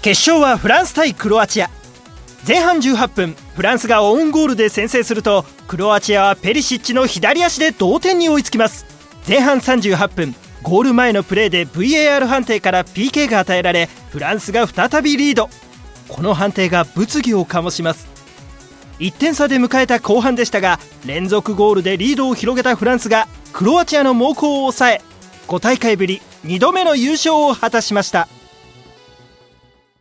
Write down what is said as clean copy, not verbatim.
決勝はフランス対クロアチア。前半18分、フランスがオウンゴールで先制すると、クロアチアはペリシッチの左足で同点に追いつきます。前半38分、ゴール前のプレーで VAR 判定から PK が与えられ、フランスが再びリード。この判定が物議を醸します。1点差で迎えた後半でしたが、連続ゴールでリードを広げたフランスがクロアチアの猛攻を抑え、5大会ぶり2度目の優勝を果たしました。